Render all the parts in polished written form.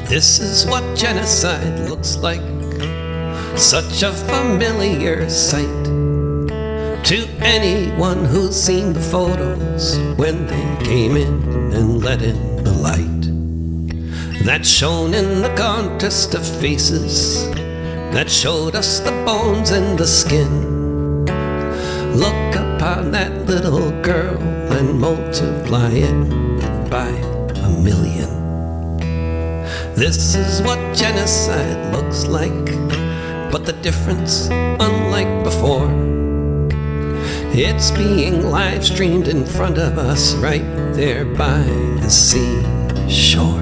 This is what genocide looks like, such a familiar sight to anyone who's seen the photos when they came in and let in the light. That shone in the contest of faces, that showed us the bones and the skin. Look upon that little girl and multiply it by 1,000,000. This is what genocide looks like, but the difference, unlike before, it's being live streamed in front of us right there by the seashore,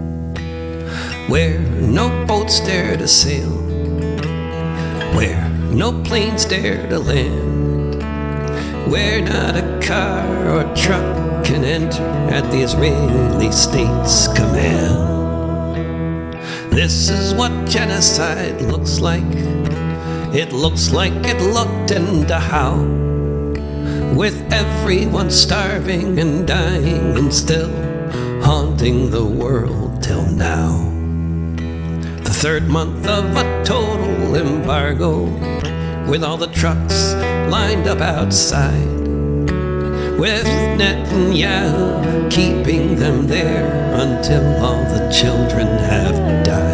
where no boats dare to sail, where no planes dare to land, where not a car or truck can enter at the Israeli state's command. This is what genocide looks like. It looks like it looked in Dachau, with everyone starving and dying and still haunting the world till now. The third month of a total embargo, with all the trucks lined up outside, with Netanyahu keeping them there until all the children have died.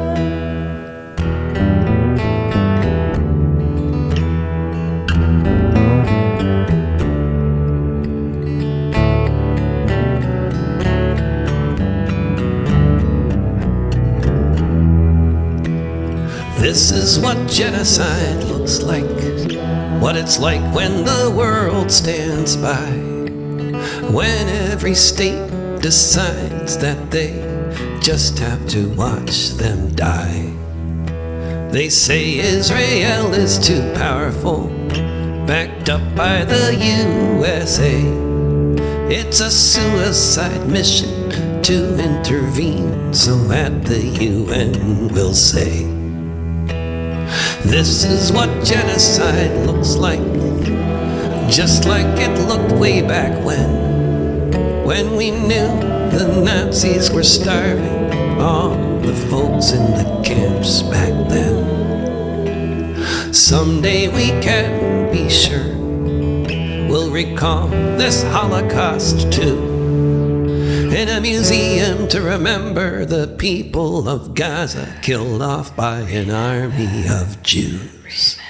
This is what genocide looks like, what it's like when the world stands by, when every state decides that they just have to watch them die. They say Israel is too powerful, backed up by the USA. It's a suicide mission to intervene, so at the UN we'll say, this is what genocide looks like, just like it looked way back when we knew the Nazis were starving all the folks in the camps back then. Someday we can be sure we'll recall this Holocaust too, in a museum to remember the people of Gaza killed off by an army of Jews.